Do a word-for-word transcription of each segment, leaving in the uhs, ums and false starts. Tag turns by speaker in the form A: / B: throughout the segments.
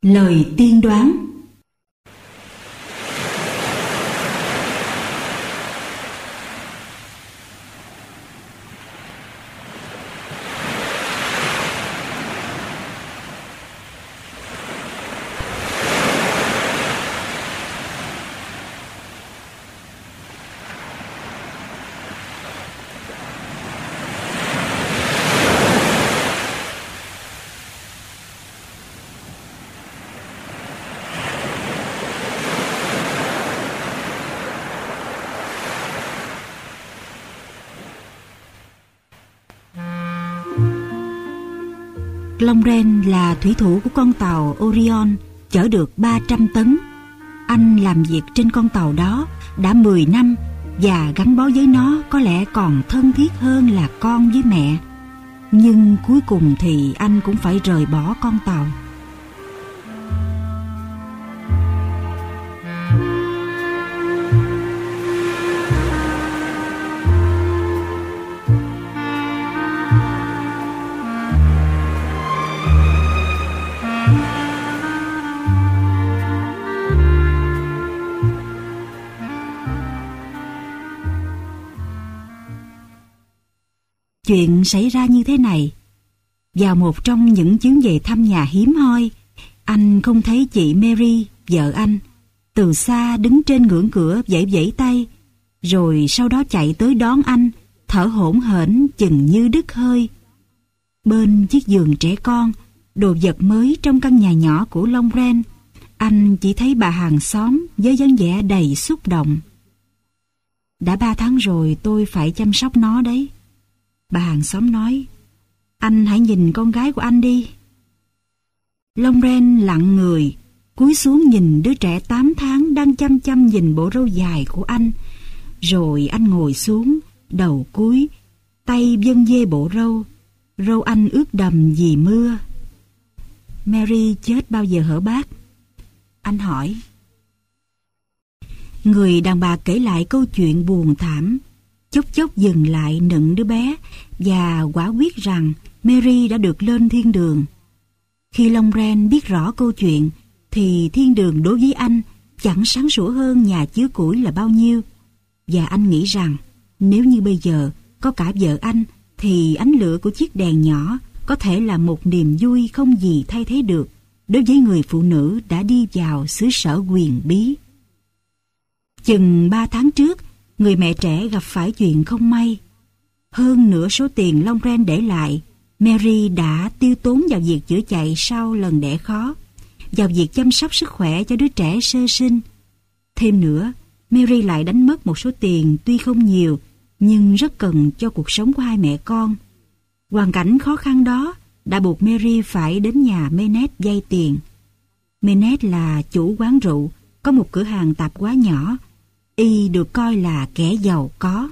A: Lời tiên đoán. Longren là thủy thủ của con tàu Orion chở được ba trăm tấn. Anh làm việc trên con tàu đó đã mười năm và gắn bó với nó có lẽ còn thân thiết hơn là con với mẹ. Nhưng cuối cùng thì anh cũng phải rời bỏ con tàu. Chuyện xảy ra như thế này. Vào một trong những chuyến về thăm nhà hiếm hoi, anh không thấy chị Mary, vợ anh, từ xa đứng trên ngưỡng cửa vẫy vẫy tay, rồi sau đó chạy tới đón anh, thở hổn hển chừng như đứt hơi. Bên chiếc giường trẻ con, đồ vật mới trong căn nhà nhỏ của Longren, anh chỉ thấy bà hàng xóm với dáng vẻ đầy xúc động. Đã ba tháng rồi tôi phải chăm sóc nó đấy. Bà hàng xóm nói, anh hãy nhìn con gái của anh đi. Longren lặng người, cúi xuống nhìn đứa trẻ tám tháng đang chăm chăm nhìn bộ râu dài của anh. Rồi anh ngồi xuống, đầu cúi, tay vân vê bộ râu. Râu anh ướt đầm vì mưa. Mary chết bao giờ hở bác? Anh hỏi. Người đàn bà kể lại câu chuyện buồn thảm, chốc chốc dừng lại nựng đứa bé và quả quyết rằng Mary đã được lên thiên đường. Khi Longren biết rõ câu chuyện thì thiên đường đối với anh chẳng sáng sủa hơn nhà chứa củi là bao nhiêu. Và anh nghĩ rằng nếu như bây giờ có cả vợ anh thì ánh lửa của chiếc đèn nhỏ có thể là một niềm vui không gì thay thế được đối với người phụ nữ đã đi vào xứ sở huyền bí. Chừng ba tháng trước, người mẹ trẻ gặp phải chuyện không may. Hơn nửa số tiền Longren để lại, Mary đã tiêu tốn vào việc chữa chạy sau lần đẻ khó, vào việc chăm sóc sức khỏe cho đứa trẻ sơ sinh. Thêm nữa, Mary lại đánh mất một số tiền tuy không nhiều, nhưng rất cần cho cuộc sống của hai mẹ con. Hoàn cảnh khó khăn đó đã buộc Mary phải đến nhà Mennett vay tiền. Mennett là chủ quán rượu, có một cửa hàng tạp hóa nhỏ. Y được coi là kẻ giàu có.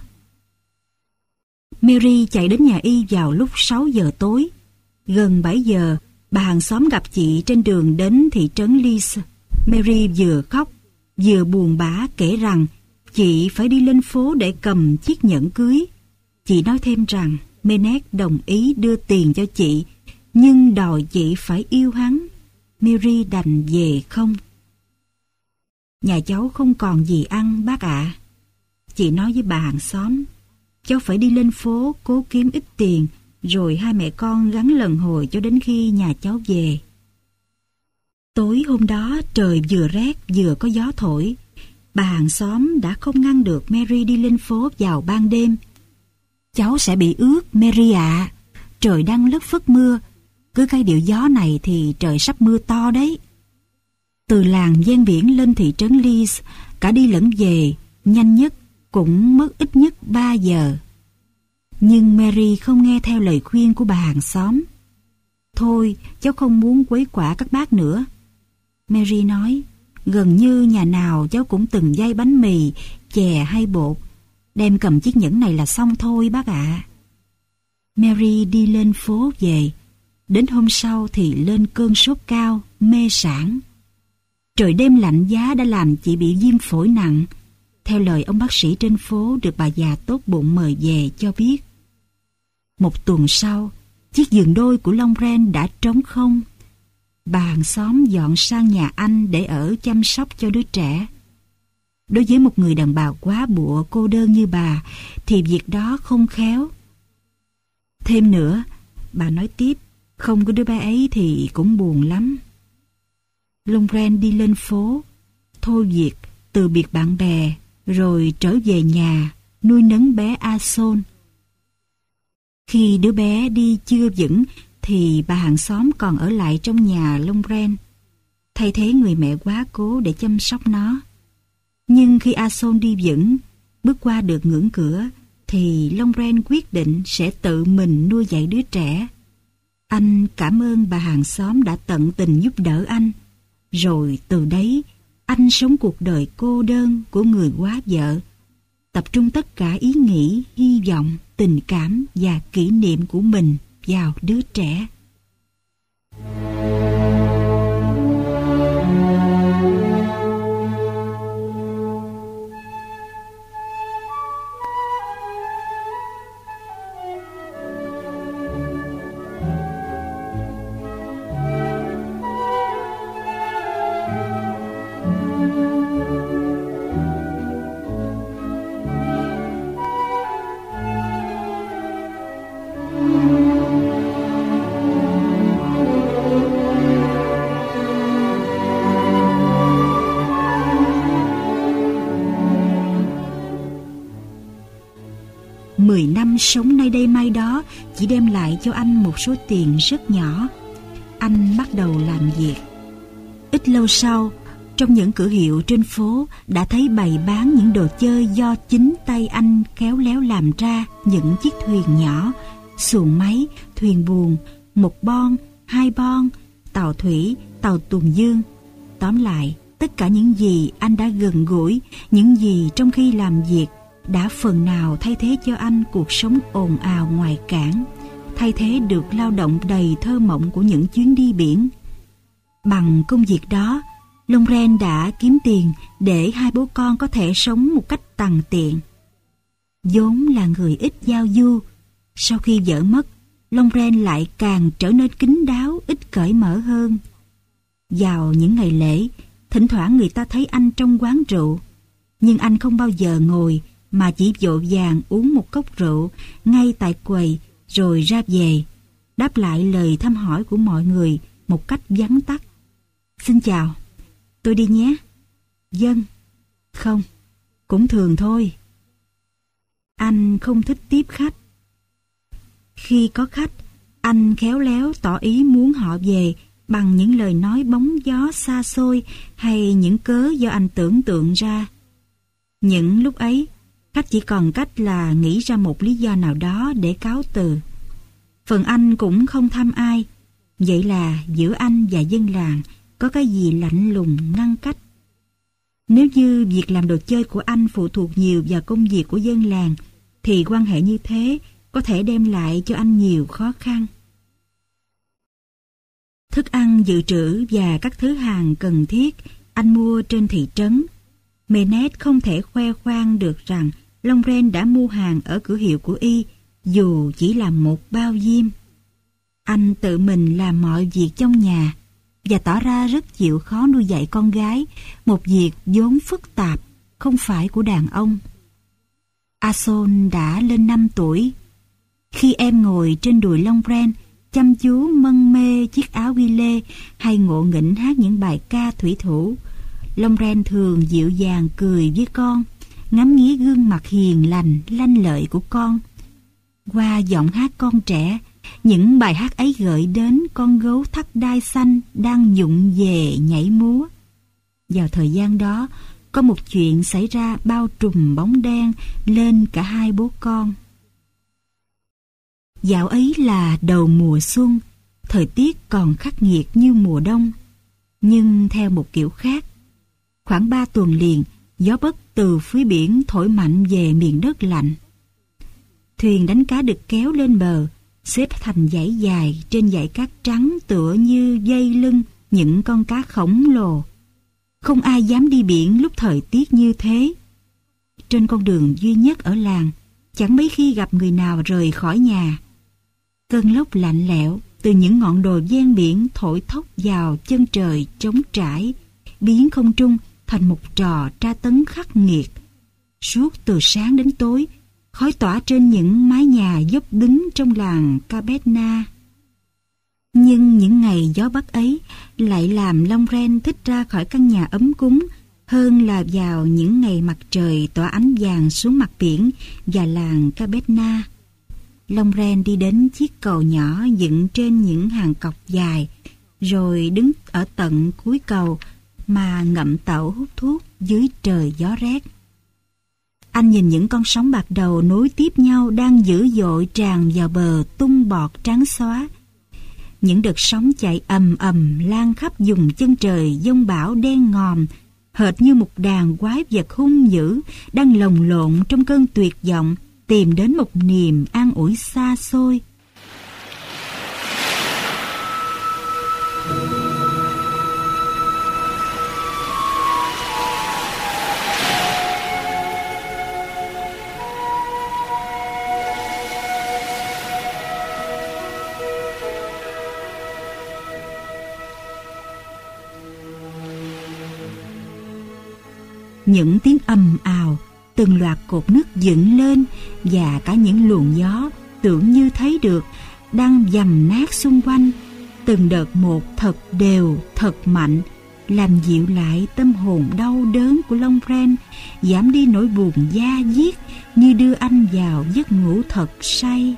A: Mary chạy đến nhà y vào lúc sáu giờ tối. Gần bảy giờ, bà hàng xóm gặp chị trên đường đến thị trấn Leeds. Mary vừa khóc, vừa buồn bã kể rằng chị phải đi lên phố để cầm chiếc nhẫn cưới. Chị nói thêm rằng Mennett đồng ý đưa tiền cho chị, nhưng đòi chị phải yêu hắn. Mary đành về không. Nhà cháu không còn gì ăn bác ạ. À. Chị nói với bà hàng xóm, cháu phải đi lên phố cố kiếm ít tiền, rồi hai mẹ con gắn lần hồi cho đến khi nhà cháu về. Tối hôm đó trời vừa rét vừa có gió thổi. Bà hàng xóm đã không ngăn được Mary đi lên phố vào ban đêm. Cháu sẽ bị ướt Mary ạ. À. Trời đang lất phất mưa. Cứ cái điệu gió này thì trời sắp mưa to đấy. Từ làng ven biển lên thị trấn Leeds, cả đi lẫn về, nhanh nhất cũng mất ít nhất ba giờ. Nhưng Mary không nghe theo lời khuyên của bà hàng xóm. Thôi, cháu không muốn quấy quả các bác nữa. Mary nói, gần như nhà nào cháu cũng từng dây bánh mì, chè hay bột. Đem cầm chiếc nhẫn này là xong thôi bác ạ. À. Mary đi lên phố về. Đến hôm sau thì lên cơn sốt cao, mê sảng. Trời đêm lạnh giá đã làm chị bị viêm phổi nặng. Theo lời ông bác sĩ trên phố được bà già tốt bụng mời về cho biết. Một tuần sau, chiếc giường đôi của Longren đã trống không. bà hàng xóm dọn sang nhà anh để ở chăm sóc cho đứa trẻ. Đối với một người đàn bà quá bụa cô đơn như bà thì việc đó không khéo. Thêm nữa, bà nói tiếp, không có đứa bé ấy thì cũng buồn lắm. Longren đi lên phố, thôi việc, từ biệt bạn bè, rồi trở về nhà, nuôi nấng bé A-son. Khi đứa bé đi chưa vững, thì bà hàng xóm còn ở lại trong nhà Longren, thay thế người mẹ quá cố để chăm sóc nó. Nhưng khi A-son đi vững, bước qua được ngưỡng cửa, thì Longren quyết định sẽ tự mình nuôi dạy đứa trẻ. Anh cảm ơn bà hàng xóm đã tận tình giúp đỡ anh. Rồi từ đấy, anh sống cuộc đời cô đơn của người quá vợ, tập trung tất cả ý nghĩ, hy vọng, tình cảm và kỷ niệm của mình vào đứa trẻ. Mười năm sống nơi đây mai đó chỉ đem lại cho anh một số tiền rất nhỏ. Anh bắt đầu làm việc. Ít lâu sau, trong những cửa hiệu trên phố đã thấy bày bán những đồ chơi do chính tay anh khéo léo làm ra, những chiếc thuyền nhỏ, xuồng máy, thuyền buồm, một bon, hai bon, tàu thủy, tàu tuần dương. Tóm lại, tất cả những gì anh đã gần gũi, những gì trong khi làm việc đã phần nào thay thế cho anh cuộc sống ồn ào ngoài cảng, thay thế được lao động đầy thơ mộng của những chuyến đi biển. Bằng công việc đó, Longren đã kiếm tiền để hai bố con có thể sống một cách tằn tiện. Vốn là người ít giao du, sau khi vợ mất, Longren lại càng trở nên kín đáo, ít cởi mở hơn. Vào những ngày lễ, thỉnh thoảng người ta thấy anh trong quán rượu, nhưng anh không bao giờ ngồi mà chỉ vội vàng uống một cốc rượu ngay tại quầy rồi ra về, đáp lại lời thăm hỏi của mọi người một cách vắn tắt. Xin chào, tôi đi nhé. Vâng, không, cũng thường thôi. Anh không thích tiếp khách. Khi có khách, anh khéo léo tỏ ý muốn họ về bằng những lời nói bóng gió xa xôi hay những cớ do anh tưởng tượng ra. Những lúc ấy, khách chỉ còn cách là nghĩ ra một lý do nào đó để cáo từ. Phần anh cũng không thăm ai, vậy là giữa anh và dân làng có cái gì lạnh lùng ngăn cách. Nếu như việc làm đồ chơi của anh phụ thuộc nhiều vào công việc của dân làng, thì quan hệ như thế có thể đem lại cho anh nhiều khó khăn. Thức ăn dự trữ và các thứ hàng cần thiết anh mua trên thị trấn. Mennett không thể khoe khoang được rằng Longren đã mua hàng ở cửa hiệu của y, dù chỉ là một bao diêm. Anh tự mình làm mọi việc trong nhà và tỏ ra rất chịu khó nuôi dạy con gái, một việc vốn phức tạp, không phải của đàn ông. A-son đã lên năm tuổi. Khi em ngồi trên đùi Longren, chăm chú mân mê chiếc áo ghi lê hay ngộ nghĩnh hát những bài ca thủy thủ, Longren thường dịu dàng cười với con, ngắm nghía gương mặt hiền lành, lanh lợi của con. Qua giọng hát con trẻ, những bài hát ấy gợi đến con gấu thắt đai xanh đang nhụng về nhảy múa. Vào thời gian đó, có một chuyện xảy ra bao trùm bóng đen lên cả hai bố con. Dạo ấy là đầu mùa xuân, thời tiết còn khắc nghiệt như mùa đông, nhưng theo một kiểu khác. Khoảng ba tuần liền, gió bấc từ phía biển thổi mạnh về miền đất lạnh. Thuyền đánh cá được kéo lên bờ, xếp thành dãy dài trên dãy cát trắng tựa như dây lưng những con cá khổng lồ. Không ai dám đi biển lúc thời tiết như thế. Trên con đường duy nhất ở làng, chẳng mấy khi gặp người nào rời khỏi nhà. Cơn lốc lạnh lẽo, từ những ngọn đồi ven biển thổi thốc vào chân trời trống trải, biến không trung thành một trò tra tấn khắc nghiệt. Suốt từ sáng đến tối, khói tỏa trên những mái nhà dốc đứng trong làng Cabetna. Nhưng những ngày gió bắc ấy lại làm Longren thích ra khỏi căn nhà ấm cúng hơn là vào những ngày mặt trời tỏa ánh vàng xuống mặt biển và làng Cabetna. Longren đi đến chiếc cầu nhỏ dựng trên những hàng cọc dài, rồi đứng ở tận cuối cầu mà ngậm tẩu hút thuốc dưới trời gió rét. Anh nhìn những con sóng bạc đầu nối tiếp nhau đang dữ dội tràn vào bờ tung bọt trắng xóa. Những đợt sóng chạy ầm ầm lan khắp vùng chân trời giông bão đen ngòm, hệt như một đàn quái vật hung dữ đang lồng lộn trong cơn tuyệt vọng tìm đến một niềm an ủi xa xôi. Những tiếng ầm ào, từng loạt cột nước dựng lên và cả những luồng gió tưởng như thấy được đang dầm nát xung quanh, từng đợt một thật đều, thật mạnh, làm dịu lại tâm hồn đau đớn của Longren, giảm đi nỗi buồn da diết như đưa anh vào giấc ngủ thật say.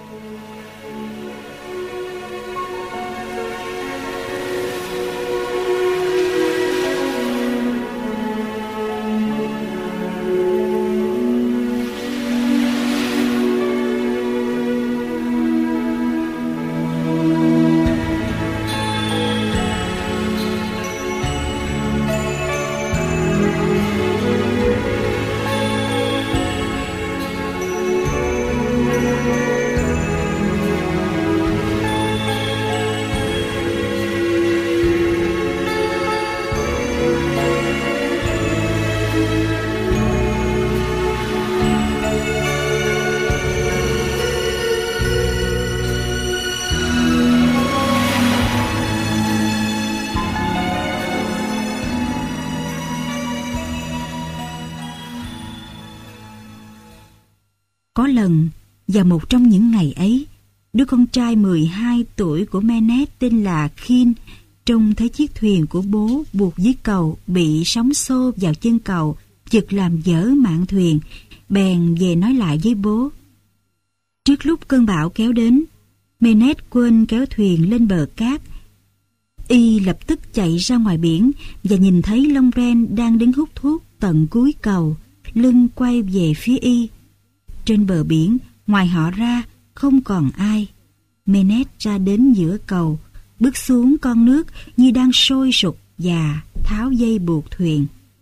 A: Có lần, vào một trong những ngày ấy, đứa con trai mười hai tuổi của Menet tên là Khin trông thấy chiếc thuyền của bố buộc dưới cầu bị sóng xô vào chân cầu, chực làm dở mạn thuyền, bèn về nói lại với bố. Trước lúc cơn bão kéo đến, Menet quên kéo thuyền lên bờ cát. Y lập tức chạy ra ngoài biển và nhìn thấy Longren đang đứng hút thuốc tận cuối cầu, lưng quay về phía Y. Trên bờ biển, ngoài họ ra, không còn ai. Menet ra đến giữa cầu, bước xuống con nước như đang sôi sục và tháo dây buộc thuyền.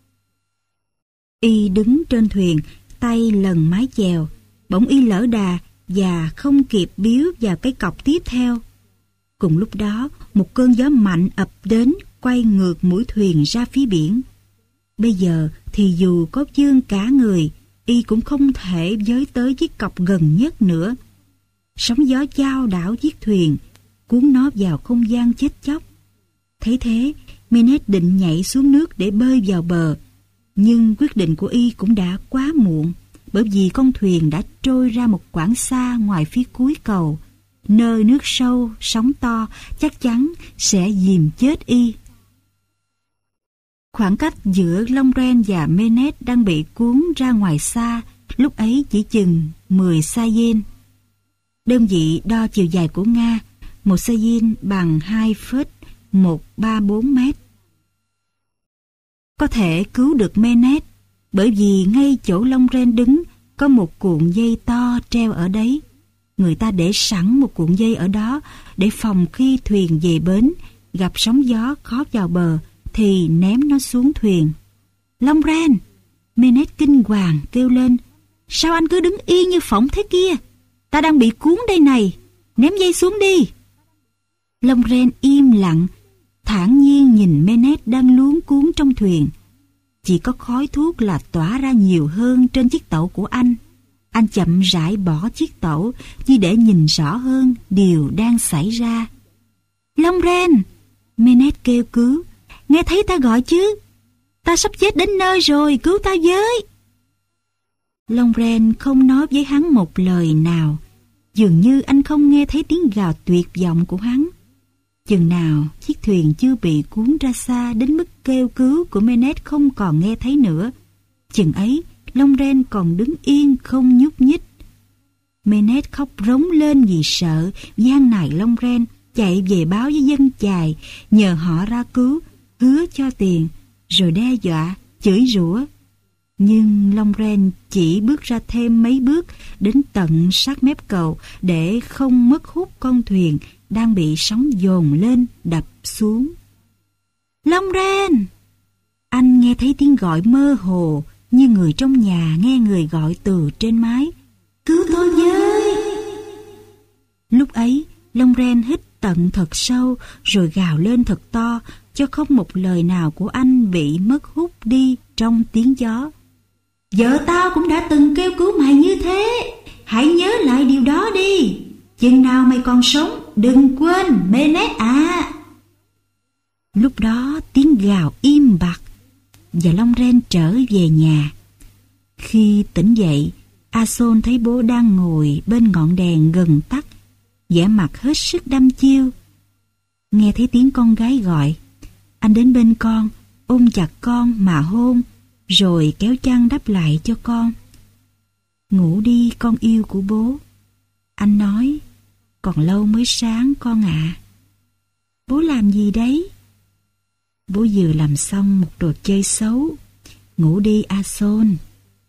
A: Y đứng trên thuyền, tay lần mái chèo, bỗng Y lỡ đà và không kịp biếu vào cái cọc tiếp theo. Cùng lúc đó, một cơn gió mạnh ập đến, quay ngược mũi thuyền ra phía biển. Bây giờ thì dù có vươn cả người, Y cũng không thể với tới chiếc cọc gần nhất nữa. Sóng gió chao đảo chiếc thuyền, cuốn nó vào không gian chết chóc. Thấy thế, Menet định nhảy xuống nước để bơi vào bờ, nhưng quyết định của Y cũng đã quá muộn, bởi vì con thuyền đã trôi ra một quãng xa ngoài phía cuối cầu, nơi nước sâu, sóng to chắc chắn sẽ dìm chết Y. Khoảng cách giữa Longren và Menet đang bị cuốn ra ngoài xa, lúc ấy chỉ chừng mười sa-yen. Đơn vị đo chiều dài của Nga, một sa-yen bằng hai phẩy một ba bốn mét. Có thể cứu được Menet, bởi vì ngay chỗ Longren đứng có một cuộn dây to treo ở đấy. Người ta để sẵn một cuộn dây ở đó để phòng khi thuyền về bến, gặp sóng gió khó vào bờ, thì ném nó xuống thuyền. Longren! Menet kinh hoàng kêu lên. Sao anh cứ đứng yên như phỏng thế kia? Ta đang bị cuốn đây này. Ném dây xuống đi. Longren im lặng, thản nhiên nhìn Menet đang luống cuốn trong thuyền. Chỉ có khói thuốc là tỏa ra nhiều hơn trên chiếc tẩu của anh. Anh chậm rãi bỏ chiếc tẩu như để nhìn rõ hơn điều đang xảy ra. Longren! Manet kêu cứu. Nghe thấy ta gọi chứ? Ta sắp chết đến nơi rồi, cứu ta với! Longren không nói với hắn một lời nào. Dường như anh không nghe thấy tiếng gào tuyệt vọng của hắn. Chừng nào chiếc thuyền chưa bị cuốn ra xa đến mức kêu cứu của Manet không còn nghe thấy nữa, chừng ấy Longren còn đứng yên không nhúc nhích. Manet khóc rống lên vì sợ, van nài Longren chạy về báo với dân chài, nhờ họ ra cứu, hứa cho tiền, rồi đe dọa, chửi rủa. Nhưng Longren chỉ bước ra thêm mấy bước đến tận sát mép cầu để không mất hút con thuyền đang bị sóng dồn lên đập xuống. Longren! Anh nghe thấy tiếng gọi mơ hồ như người trong nhà nghe người gọi từ trên mái. Cứu tôi với! Lúc ấy Longren hít tận thật sâu rồi gào lên thật to, cho không một lời nào của anh bị mất hút đi trong tiếng gió. Vợ tao cũng đã từng kêu cứu mày như thế. Hãy nhớ lại điều đó đi. Chừng nào mày còn sống, đừng quên Manet à. Lúc đó tiếng gào im bặt và Longren trở về nhà. Khi tỉnh dậy, A-xôn thấy bố đang ngồi bên ngọn đèn gần tắt, vẻ mặt hết sức đăm chiêu. Nghe thấy tiếng con gái gọi, anh đến bên con, ôm chặt con mà hôn, rồi kéo chăn đắp lại cho con. Ngủ đi con yêu của bố. Anh nói, còn lâu mới sáng con ạ. À. Bố làm gì đấy? Bố vừa làm xong một đồ chơi xấu. Ngủ đi A-xôn.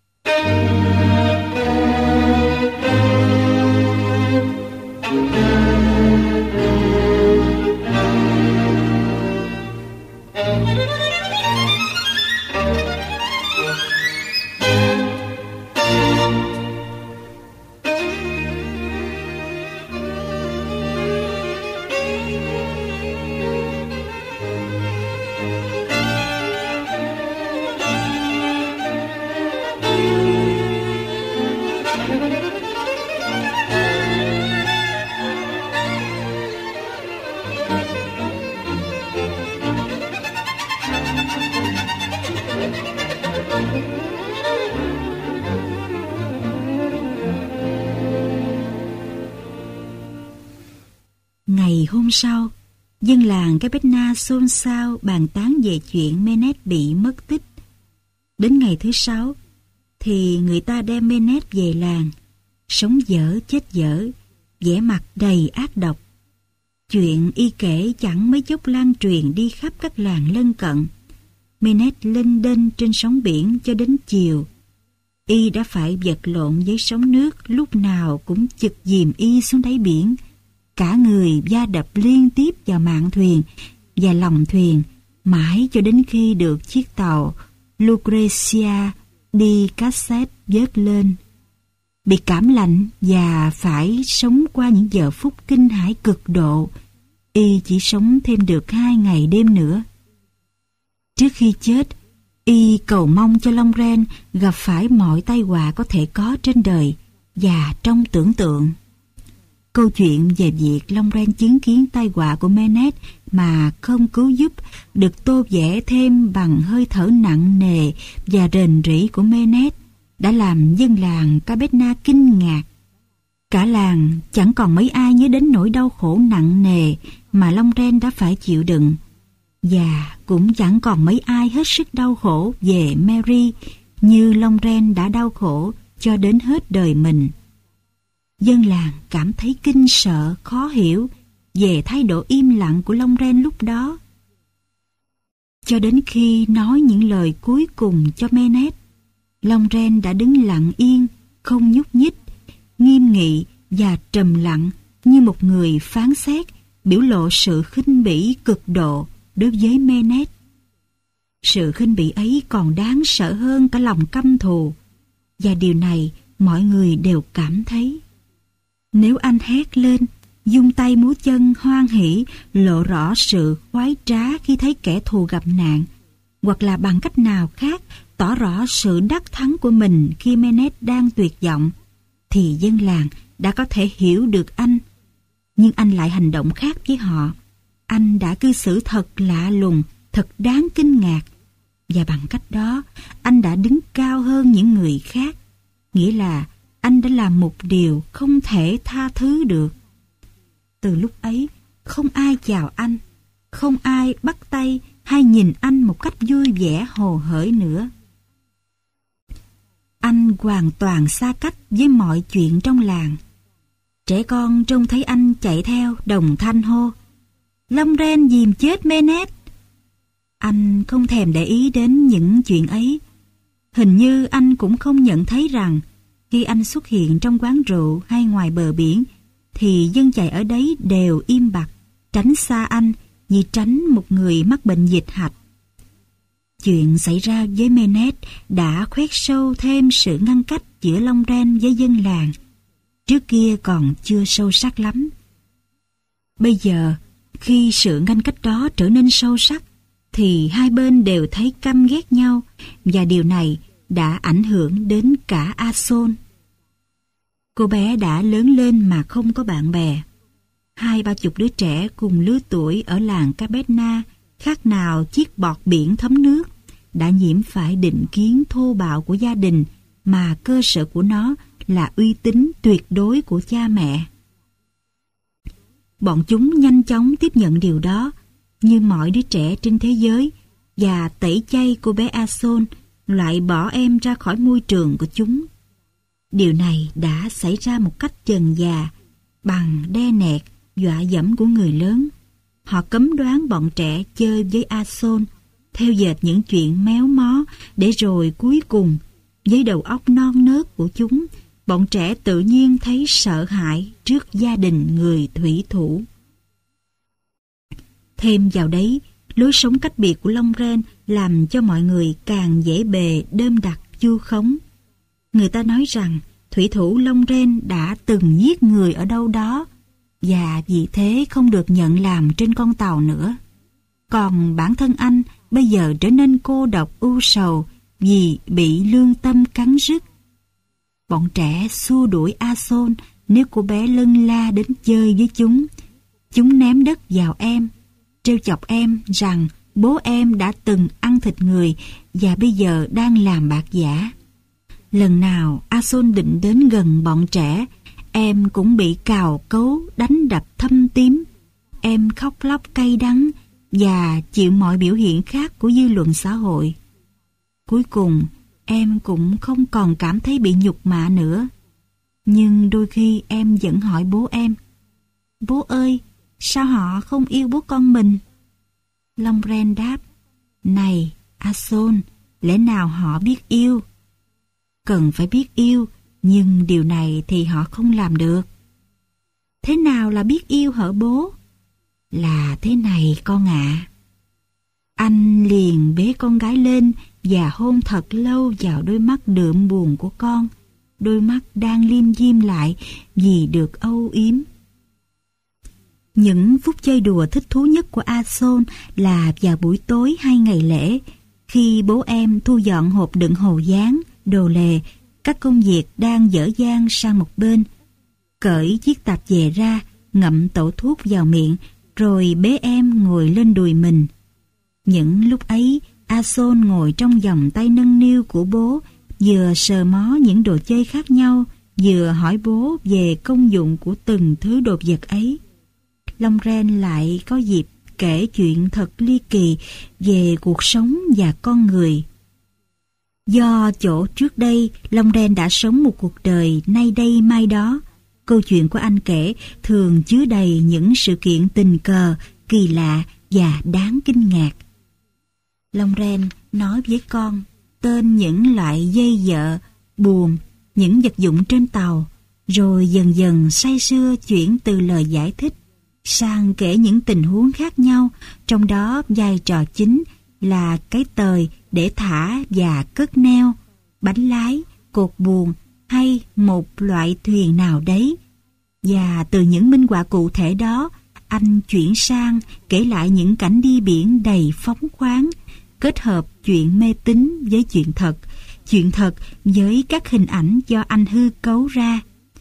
A: Ngày hôm sau, dân làng Capetna xôn xao bàn tán về chuyện Manet bị mất tích. Đến ngày thứ sáu, thì người ta đem Manet về làng, sống dở chết dở, vẻ mặt đầy ác độc. Chuyện y kể chẳng mấy chốc lan truyền đi khắp các làng lân cận. Manet lênh đênh trên sóng biển cho đến chiều. Y đã phải vật lộn với sóng nước, lúc nào cũng chực dìm y xuống đáy biển. Cả người va đập liên tiếp vào mạn thuyền và lòng thuyền, mãi cho đến khi được chiếc tàu Lucrezia đi Cassette vớt lên. Bị cảm lạnh và phải sống qua những giờ phút kinh hãi cực độ, y chỉ sống thêm được hai ngày đêm nữa. Trước khi chết, y cầu mong cho Longren gặp phải mọi tai họa có thể có trên đời và trong tưởng tượng. Câu chuyện về việc Longren chứng kiến tai họa của Manet mà không cứu giúp được tô vẽ thêm bằng hơi thở nặng nề và rền rĩ của Manet đã làm dân làng Capetna kinh ngạc. Cả làng chẳng còn mấy ai nhớ đến nỗi đau khổ nặng nề mà Longren đã phải chịu đựng, và cũng chẳng còn mấy ai hết sức đau khổ về Mary như Longren đã đau khổ cho đến hết đời mình. Dân làng cảm thấy kinh sợ, khó hiểu về thái độ im lặng của Longren lúc đó. Cho đến khi nói những lời cuối cùng cho Manet, Longren đã đứng lặng yên, không nhúc nhích, nghiêm nghị và trầm lặng như một người phán xét, biểu lộ sự khinh bỉ cực độ đối với Manet. Sự khinh bỉ ấy còn đáng sợ hơn cả lòng căm thù, và điều này mọi người đều cảm thấy. Nếu anh hét lên, dung tay múa chân hoan hỉ, lộ rõ sự khoái trá khi thấy kẻ thù gặp nạn, hoặc là bằng cách nào khác tỏ rõ sự đắc thắng của mình khi Manet đang tuyệt vọng, thì dân làng đã có thể hiểu được anh. Nhưng anh lại hành động khác với họ. Anh đã cư xử thật lạ lùng, thật đáng kinh ngạc. Và bằng cách đó, anh đã đứng cao hơn những người khác. Nghĩa là anh đã làm một điều không thể tha thứ được. Từ lúc ấy, không ai chào anh, không ai bắt tay hay nhìn anh một cách vui vẻ hồ hởi nữa. Anh hoàn toàn xa cách với mọi chuyện trong làng. Trẻ con trông thấy anh chạy theo đồng thanh hô: "Long Ren dìm chết Menet!" Anh không thèm để ý đến những chuyện ấy. Hình như anh cũng không nhận thấy rằng khi anh xuất hiện trong quán rượu hay ngoài bờ biển thì dân chài ở đấy đều im bặt, tránh xa anh như tránh một người mắc bệnh dịch hạch. Chuyện xảy ra với Menet đã khoét sâu thêm sự ngăn cách giữa Long Ren với dân làng. Trước kia còn chưa sâu sắc lắm. Bây giờ, khi sự ngăn cách đó trở nên sâu sắc, thì hai bên đều thấy căm ghét nhau, và điều này đã ảnh hưởng đến cả A-xôn. Cô bé đã lớn lên mà không có bạn bè. Hai ba chục đứa trẻ cùng lứa tuổi ở làng Cabetna, khác nào chiếc bọt biển thấm nước, đã nhiễm phải định kiến thô bạo của gia đình mà cơ sở của nó là uy tín tuyệt đối của cha mẹ. Bọn chúng nhanh chóng tiếp nhận điều đó như mọi đứa trẻ trên thế giới và tẩy chay cô bé A-xôn, loại bỏ em ra khỏi môi trường của chúng. Điều này đã xảy ra một cách dần dà, bằng đe nẹt, dọa dẫm của người lớn. Họ cấm đoán bọn trẻ chơi với A-xôn, theo dệt những chuyện méo mó, để rồi cuối cùng, với đầu óc non nớt của chúng, bọn trẻ tự nhiên thấy sợ hãi trước gia đình người thủy thủ. Thêm vào đấy, lối sống cách biệt của Long Ren làm cho mọi người càng dễ bề đơm đặt vu khống. Người ta nói rằng thủy thủ Long Ren đã từng giết người ở đâu đó, và vì thế không được nhận làm trên con tàu nữa. Còn bản thân anh bây giờ trở nên cô độc u sầu vì bị lương tâm cắn rứt. Bọn trẻ xua đuổi A-xôn nếu cô bé lân la đến chơi với chúng. Chúng ném đất vào em, trêu chọc em rằng bố em đã từng ăn thịt người và bây giờ đang làm bạc giả. Lần nào A-xôn định đến gần bọn trẻ, em cũng bị cào cấu, đánh đập thâm tím. Em khóc lóc cay đắng và chịu mọi biểu hiện khác của dư luận xã hội. Cuối cùng, em cũng không còn cảm thấy bị nhục mạ nữa. Nhưng đôi khi em vẫn hỏi bố em: "Bố ơi, sao họ không yêu bố con mình?" Long Ren đáp: "Này, A-xôn, lẽ nào họ biết yêu?" "Cần phải biết yêu, nhưng điều này thì họ không làm được." "Thế nào là biết yêu hả bố?" "Là thế này con ạ." Anh liền bế con gái lên và hôn thật lâu vào đôi mắt đượm buồn của con, đôi mắt đang lim dim lại vì được âu yếm. Những phút chơi đùa thích thú nhất của A-xôn là vào buổi tối hai ngày lễ, khi bố em thu dọn hộp đựng hồ dán, đồ lề, các công việc đang dở dang sang một bên, cởi chiếc tạp dề ra, ngậm tẩu thuốc vào miệng, rồi bế em ngồi lên đùi mình. Những lúc ấy, A-xôn ngồi trong vòng tay nâng niu của bố, vừa sờ mó những đồ chơi khác nhau, vừa hỏi bố về công dụng của từng thứ đồ vật ấy. Long Ren lại có dịp kể chuyện thật ly kỳ về cuộc sống và con người. Do chỗ trước đây, Long Ren đã sống một cuộc đời nay đây mai đó. Câu chuyện của anh kể thường chứa đầy những sự kiện tình cờ, kỳ lạ và đáng kinh ngạc. Long Ren nói với con tên những loại dây dợ, buồm, những vật dụng trên tàu, rồi dần dần say sưa chuyển từ lời giải thích sang kể những tình huống khác nhau, trong đó vai trò chính là cái tời để thả và cất neo, bánh lái, cột buồm hay một loại thuyền nào đấy. Và từ những minh họa cụ thể đó, anh chuyển sang kể lại những cảnh đi biển đầy phóng khoáng, kết hợp chuyện mê tín với chuyện thật, chuyện thật với các hình ảnh do anh hư cấu ra,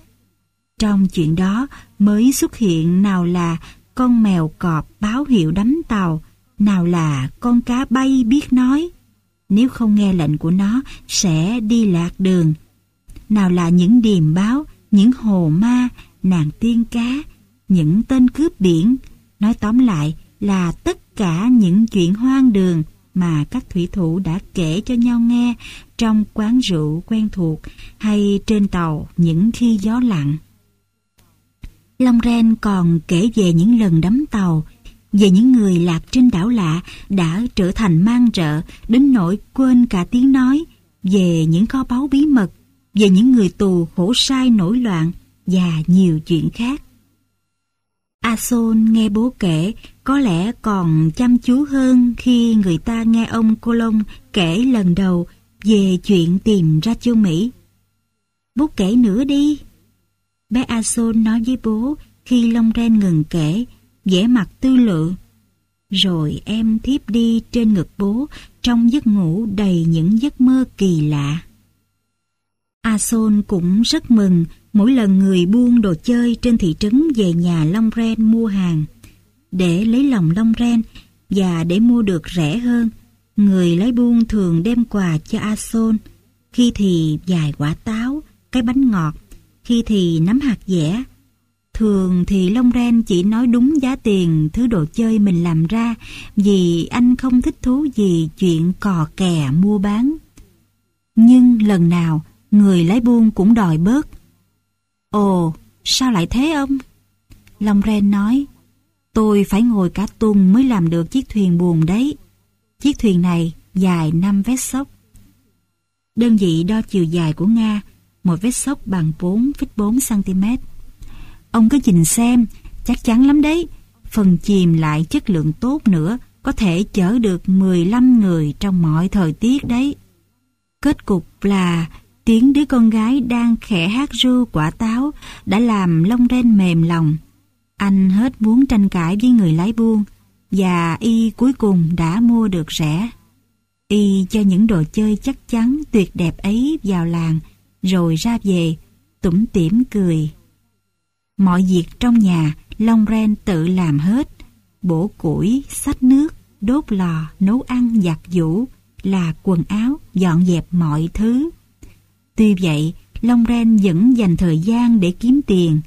A: Trong chuyện đó mới xuất hiện nào là con mèo cọp báo hiệu đắm tàu, nào là con cá bay biết nói, nếu không nghe lệnh của nó sẽ đi lạc đường, nào là những điềm báo, những hồ ma, nàng tiên cá, những tên cướp biển. Nói tóm lại là tất cả những chuyện hoang đường mà các thủy thủ đã kể cho nhau nghe trong quán rượu quen thuộc hay trên tàu những khi gió lặng. Long Ren còn kể về những lần đắm tàu, về những người lạc trên đảo lạ đã trở thành mang rợ đến nỗi quên cả tiếng nói, về những kho báu bí mật, về những người tù khổ sai nổi loạn và nhiều chuyện khác. A-xôn nghe bố kể có lẽ còn chăm chú hơn khi người ta nghe ông Colon kể lần đầu về chuyện tìm ra châu Mỹ. Bố kể nữa đi. Bé A-xôn nói với bố khi Long Ren ngừng kể, vẻ mặt tư lự. Rồi em thiếp đi trên ngực bố trong giấc ngủ đầy những giấc mơ kỳ lạ. A-xôn cũng rất mừng mỗi lần người buôn đồ chơi trên thị trấn về nhà Long Ren mua hàng. Để lấy lòng Long Ren và để mua được rẻ hơn, người lái buôn thường đem quà cho A-xôn. Khi thì vài quả táo, cái bánh ngọt, khi thì nắm hạt dẻ. Thường thì Long Ren chỉ nói đúng giá tiền thứ đồ chơi mình làm ra, vì anh không thích thú gì chuyện cò kè mua bán. Nhưng lần nào người lái buôn cũng đòi bớt. Ồ, sao lại thế ông? Long Ren nói, tôi phải ngồi cả tuần mới làm được chiếc thuyền buồm đấy. Chiếc thuyền này dài năm vét xốc. Đơn vị đo chiều dài của Nga, một vét xốc bằng bốn phẩy bốn xăng-ti-mét. Ông cứ nhìn xem, chắc chắn lắm đấy. Phần chìm lại chất lượng tốt nữa, có thể chở được mười lăm người trong mọi thời tiết đấy. Kết cục là tiếng đứa con gái đang khẽ hát ru quả táo đã làm Long Ren mềm lòng. Anh hết muốn tranh cãi với người lái buôn, và y cuối cùng đã mua được rẻ. Y cho những đồ chơi chắc chắn tuyệt đẹp ấy vào làng, rồi ra về, tủm tỉm cười. Mọi việc trong nhà Long Ren tự làm hết, bổ củi, xách nước, đốt lò, nấu ăn, giặt giũ, là quần áo, dọn dẹp mọi thứ. Tuy vậy, Long Ren vẫn dành thời gian để kiếm tiền.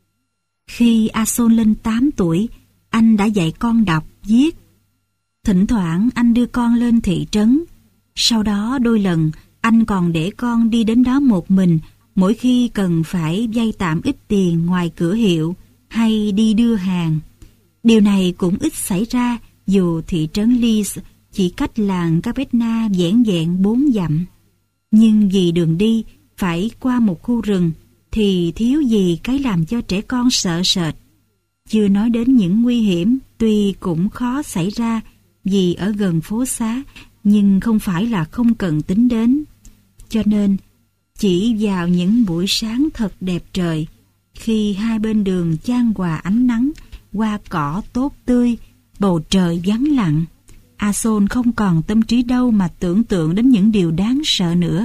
A: Khi A-xôn lên tám tuổi, anh đã dạy con đọc, viết. Thỉnh thoảng anh đưa con lên thị trấn. Sau đó đôi lần anh còn để con đi đến đó một mình mỗi khi cần phải vay tạm ít tiền ngoài cửa hiệu hay đi đưa hàng. Điều này cũng ít xảy ra dù thị trấn Leeds chỉ cách làng Capetna vẻn vẹn bốn dặm. Nhưng vì đường đi phải qua một khu rừng thì thiếu gì cái làm cho trẻ con sợ sệt. Chưa nói đến những nguy hiểm tuy cũng khó xảy ra vì ở gần phố xá, nhưng không phải là không cần tính đến. Cho nên chỉ vào những buổi sáng thật đẹp trời, khi hai bên đường chan hòa ánh nắng, hoa cỏ tốt tươi, bầu trời vắng lặng, A-xôn không còn tâm trí đâu mà tưởng tượng đến những điều đáng sợ nữa.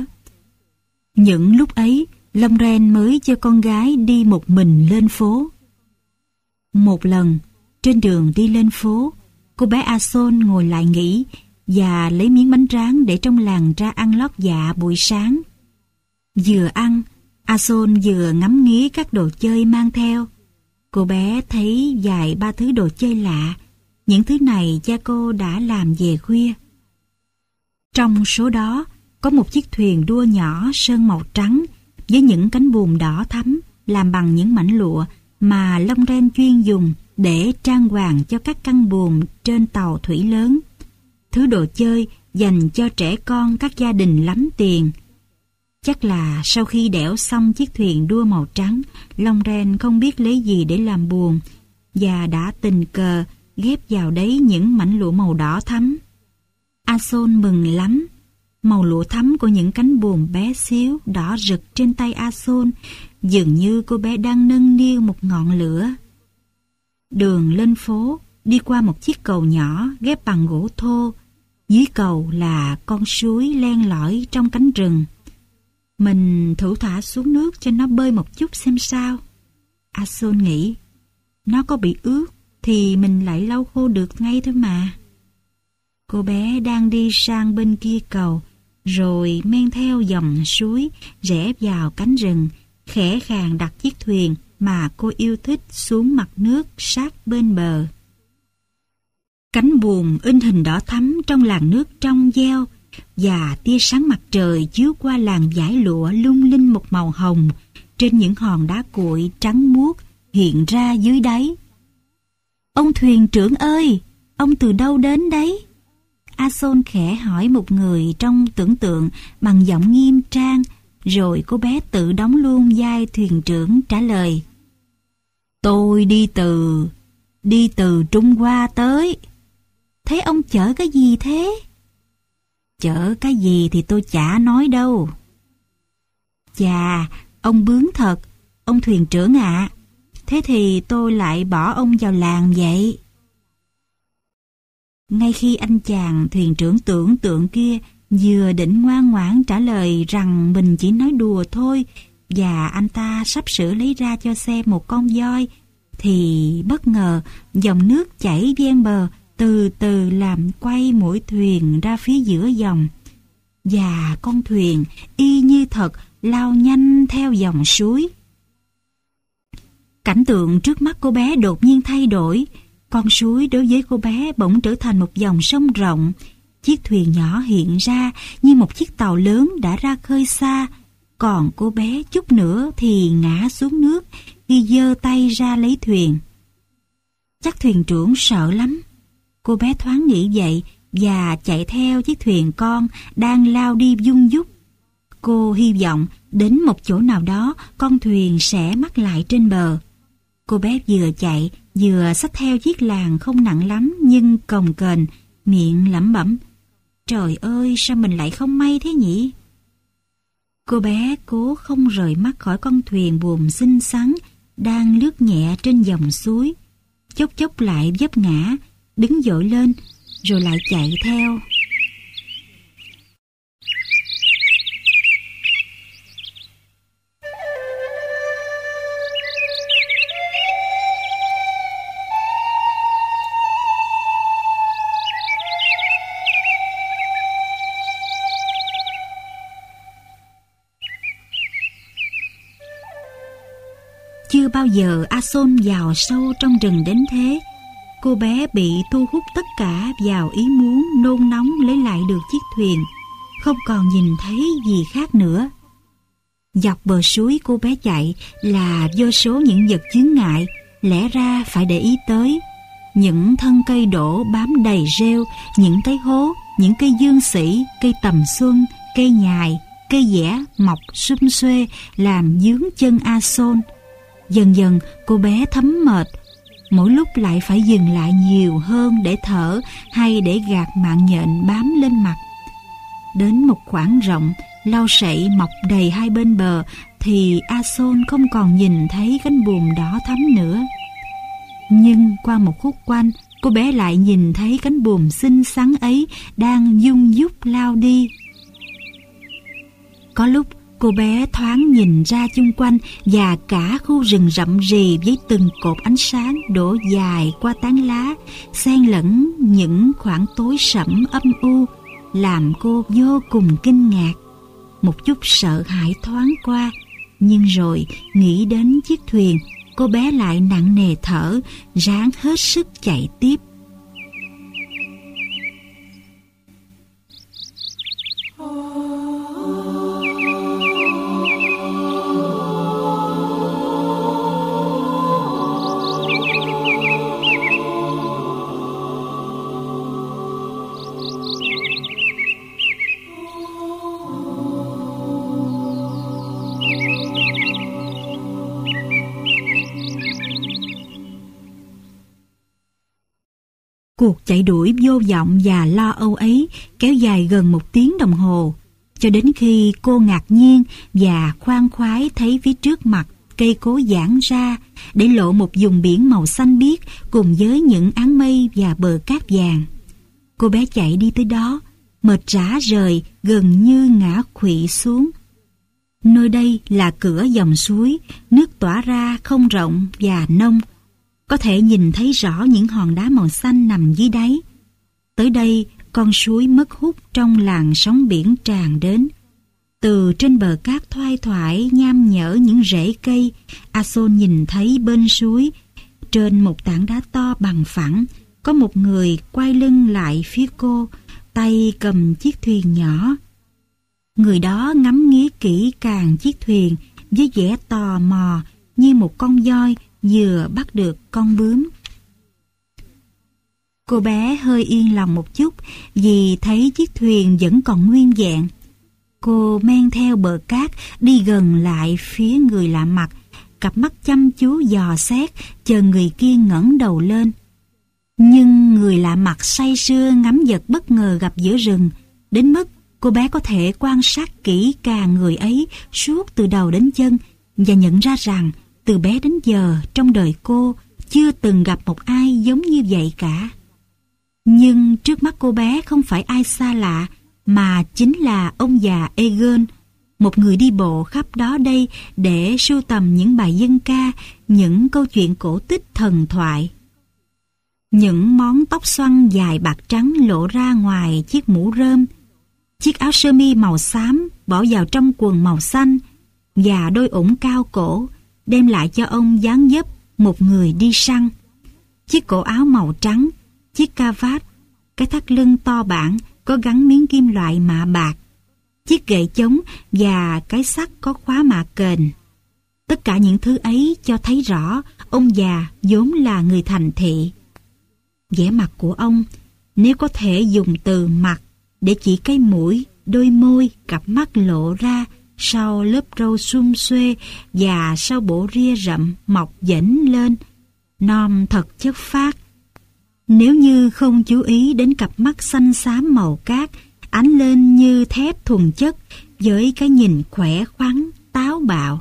A: Những lúc ấy, Long Ren mới cho con gái đi một mình lên phố. Một lần, trên đường đi lên phố, cô bé A-xôn ngồi lại nghỉ và lấy miếng bánh rán để trong làng ra ăn lót dạ buổi sáng. Vừa ăn, A-xôn vừa ngắm nghía các đồ chơi mang theo. Cô bé thấy vài ba thứ đồ chơi lạ. Những thứ này cha cô đã làm về khuya. Trong số đó có một chiếc thuyền đua nhỏ sơn màu trắng với những cánh buồm đỏ thắm làm bằng những mảnh lụa mà Long Ren chuyên dùng để trang hoàng cho các căn buồm trên tàu thủy lớn. Thứ đồ chơi dành cho trẻ con các gia đình lắm tiền. Chắc là sau khi đẽo xong chiếc thuyền đua màu trắng, Long Ren không biết lấy gì để làm buồm và đã tình cờ ghép vào đấy những mảnh lụa màu đỏ thắm. A-xôn mừng lắm. Màu lụa thắm của những cánh buồm bé xíu đỏ rực trên tay A-xôn dường như cô bé đang nâng niu một ngọn lửa. Đường lên phố đi qua một chiếc cầu nhỏ ghép bằng gỗ thô. Dưới cầu là con suối len lỏi trong cánh rừng. Mình thử thả xuống nước cho nó bơi một chút xem sao. A Sôn nghĩ, nó có bị ướt thì mình lại lau khô được ngay thôi mà. Cô bé đang đi sang bên kia cầu, rồi men theo dòng suối, rẽ vào cánh rừng, khẽ khàng đặt chiếc thuyền mà cô yêu thích xuống mặt nước sát bên bờ. Cánh buồm in hình đỏ thắm trong làn nước trong veo, và tia sáng mặt trời chiếu qua làn vải lụa lung linh một màu hồng trên những hòn đá cuội trắng muốt hiện ra dưới đáy. Ông thuyền trưởng ơi, ông từ đâu đến đấy? A Sôn khẽ hỏi một người trong tưởng tượng bằng giọng nghiêm trang, rồi cô bé tự đóng luôn vai thuyền trưởng trả lời. Tôi đi từ, đi từ Trung Hoa tới. Thế ông chở cái gì thế? Chở cái gì thì tôi chả nói đâu. Chà, ông bướng thật, ông thuyền trưởng ạ. À. Thế thì tôi lại bỏ ông vào làng vậy. Ngay khi anh chàng thuyền trưởng tưởng tượng kia vừa định ngoan ngoãn trả lời rằng mình chỉ nói đùa thôi, và anh ta sắp sửa lấy ra cho xem một con voi, thì bất ngờ dòng nước chảy ven bờ từ từ làm quay mũi thuyền ra phía giữa dòng, và con thuyền y như thật lao nhanh theo dòng suối. Cảnh tượng trước mắt cô bé đột nhiên thay đổi. Con suối đối với cô bé bỗng trở thành một dòng sông rộng. Chiếc thuyền nhỏ hiện ra như một chiếc tàu lớn đã ra khơi xa, còn cô bé chút nữa thì ngã xuống nước khi giơ tay ra lấy thuyền. Chắc thuyền trưởng sợ lắm. Cô bé thoáng nghĩ vậy và chạy theo chiếc thuyền con đang lao đi vung vút. Cô hy vọng đến một chỗ nào đó con thuyền sẽ mắc lại trên bờ. Cô bé vừa chạy vừa xách theo chiếc làng không nặng lắm nhưng cồng kềnh, miệng lẩm bẩm: Trời ơi, sao mình lại không may thế nhỉ? Cô bé cố không rời mắt khỏi con thuyền buồm xinh xắn đang lướt nhẹ trên dòng suối. Chốc chốc lại vấp ngã, đứng dội lên, rồi lại chạy theo. Chưa bao giờ A Sôn vào sâu trong rừng đến thế. Cô bé bị thu hút tất cả vào ý muốn nôn nóng lấy lại được chiếc thuyền, không còn nhìn thấy gì khác nữa. Dọc bờ suối cô bé chạy là vô số những vật chướng ngại, lẽ ra phải để ý tới. Những thân cây đổ bám đầy rêu, những cái hố, những cây dương sỉ, cây tầm xuân, cây nhài, cây dẻ mọc sum xuê làm dướng chân A Sôn. Dần dần cô bé thấm mệt, mỗi lúc lại phải dừng lại nhiều hơn để thở hay để gạt mạng nhện bám lên mặt. Đến một khoảng rộng, lau sậy mọc đầy hai bên bờ thì A Sôn không còn nhìn thấy cánh buồm đỏ thắm nữa. Nhưng qua một khúc quanh, cô bé lại nhìn thấy cánh buồm xinh xắn ấy đang vung vút lao đi. Có lúc cô bé thoáng nhìn ra chung quanh và cả khu rừng rậm rì với từng cột ánh sáng đổ dài qua tán lá, xen lẫn những khoảng tối sẫm âm u, làm cô vô cùng kinh ngạc. Một chút sợ hãi thoáng qua, nhưng rồi nghĩ đến chiếc thuyền, cô bé lại nặng nề thở, ráng hết sức chạy tiếp. Cuộc chạy đuổi vô vọng và lo âu ấy kéo dài gần một tiếng đồng hồ, cho đến khi cô ngạc nhiên và khoan khoái thấy phía trước mặt cây cối giãn ra để lộ một vùng biển màu xanh biếc cùng với những áng mây và bờ cát vàng. Cô bé chạy đi tới đó, mệt rã rời, gần như ngã khuỵu xuống. Nơi đây là cửa dòng suối, nước tỏa ra không rộng và nông. Có thể nhìn thấy rõ những hòn đá màu xanh nằm dưới đáy. Tới đây, con suối mất hút trong làn sóng biển tràn đến. Từ trên bờ cát thoai thoải nham nhở những rễ cây, A-xôn nhìn thấy bên suối, trên một tảng đá to bằng phẳng, có một người quay lưng lại phía cô, tay cầm chiếc thuyền nhỏ. Người đó ngắm nghía kỹ càng chiếc thuyền với vẻ tò mò như một con voi vừa bắt được con bướm. Cô bé hơi yên lòng một chút vì thấy chiếc thuyền vẫn còn nguyên vẹn. Cô men theo bờ cát đi gần lại phía người lạ mặt, cặp mắt chăm chú dò xét chờ người kia ngẩng đầu lên. Nhưng người lạ mặt say sưa ngắm vật bất ngờ gặp giữa rừng, đến mức cô bé có thể quan sát kỹ càng người ấy suốt từ đầu đến chân và nhận ra rằng từ bé đến giờ trong đời cô chưa từng gặp một ai giống như vậy cả. Nhưng trước mắt cô bé không phải ai xa lạ, mà chính là ông già Egon, một người đi bộ khắp đó đây để sưu tầm những bài dân ca, những câu chuyện cổ tích thần thoại. Những món tóc xoăn dài bạc trắng lộ ra ngoài chiếc mũ rơm, chiếc áo sơ mi màu xám bỏ vào trong quần màu xanh và đôi ủng cao cổ đem lại cho ông dáng dấp một người đi săn. Chiếc cổ áo màu trắng, chiếc cà vạt, cái thắt lưng to bản có gắn miếng kim loại mạ bạc, chiếc gậy chống và cái sắt có khóa mạ kềnh. Tất cả những thứ ấy cho thấy rõ ông già vốn là người thành thị. Vẻ mặt của ông, nếu có thể dùng từ mặt để chỉ cái mũi, đôi môi, cặp mắt lộ ra sau lớp râu sum xuê và sau bộ ria rậm mọc dãnh lên, non thật chất phác. Nếu như không chú ý đến cặp mắt xanh xám màu cát ánh lên như thép thuần chất với cái nhìn khỏe khoắn, táo bạo.